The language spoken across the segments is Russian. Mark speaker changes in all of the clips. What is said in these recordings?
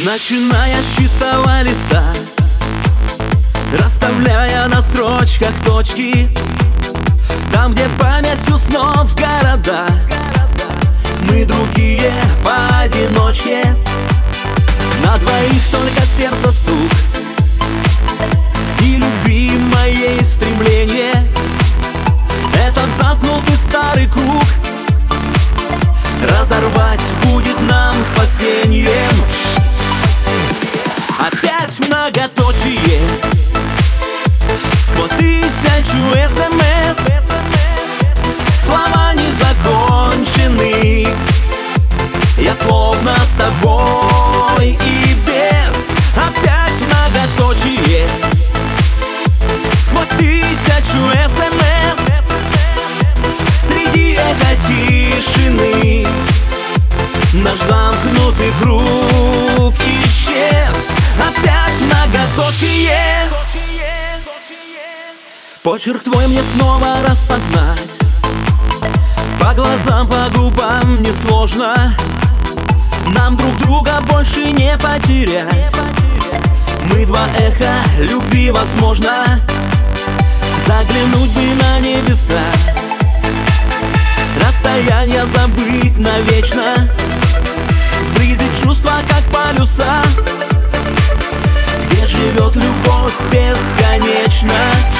Speaker 1: Начиная с чистого листа, расставляя на строчках точки, там, где памятью снов города, мы другие поодиночке. На двоих только сердце стук и любви моей стремление. Этот замкнутый старый круг разорвать будет нам спасением. Опять многоточие сквозь тысячу СМС. Слова не закончены, я словно с тобой и без. Опять многоточие сквозь тысячу СМС. Среди эхо тишины наш замкнутый круг исчез. Опять многоточие. Почерк твой мне снова распознать, по глазам, по губам несложно. Нам друг друга больше не потерять. Мы два эха любви, возможно. Заглянуть бы на небеса, расстояние забыть навечно. Сблизить чувства, как полюса, где живет любовь бесконечно.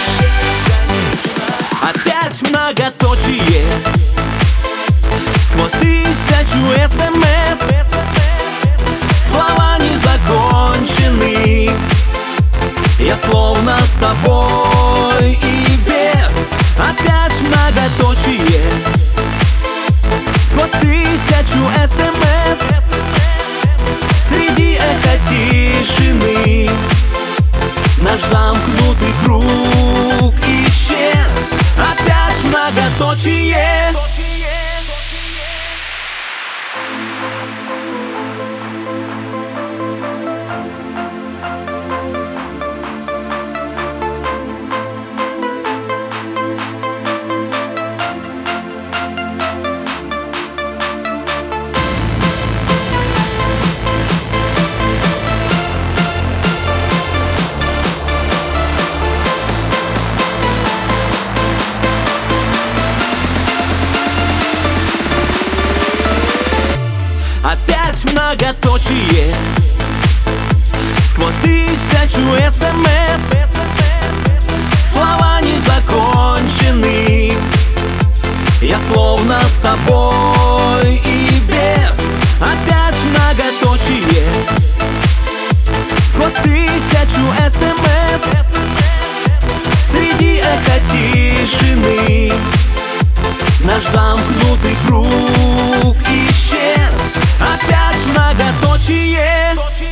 Speaker 1: Опять многоточие сквозь тысячу СМС. Слова не закончены, я словно с тобой и без. Опять многоточие сквозь тысячу СМС. Среди эхо тишины наш замкнутый круг исчез. Опять многоточие. Опять многоточие сквозь тысячу СМС. Слова не закончены, я словно с тобой и без. Опять многоточие сквозь тысячу СМС. Среди эхо тишины наш замкнутый круг исчез. Опять многоточие.